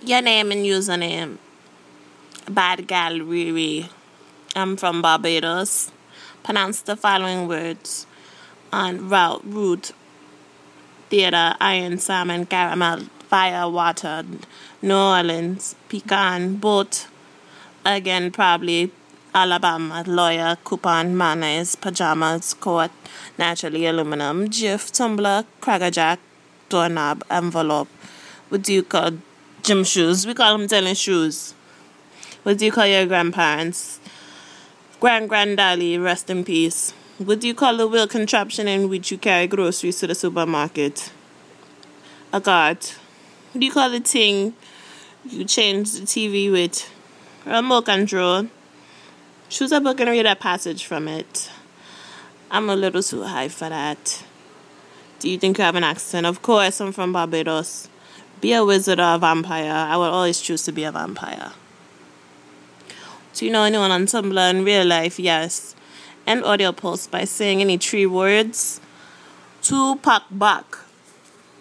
Your name and username. Bad gal Riri. I'm from Barbados. Pronounce the following words on route, theater, iron, salmon, caramel, fire, water, New Orleans, pecan, boat, again probably Alabama, lawyer, coupon, mayonnaise, pajamas, coat, naturally aluminum, jiff, tumbler, crackerjack, doorknob, envelope. What do you call gym shoes? We call them tennis shoes. What do you call your grandparents? Granddaddy, rest in peace. What do you call the wheel contraption in which you carry groceries to the supermarket? A cart. What do you call the thing you change the TV with? Remote control. Choose a book and read a passage from it. I'm a little too high for that. Do you think you have an accent? Of course, I'm from Barbados. Be a wizard or a vampire. I will always choose to be a vampire. Do you know anyone on Tumblr in real life? Yes. End audio post by saying any 3 words. Tupac Bach.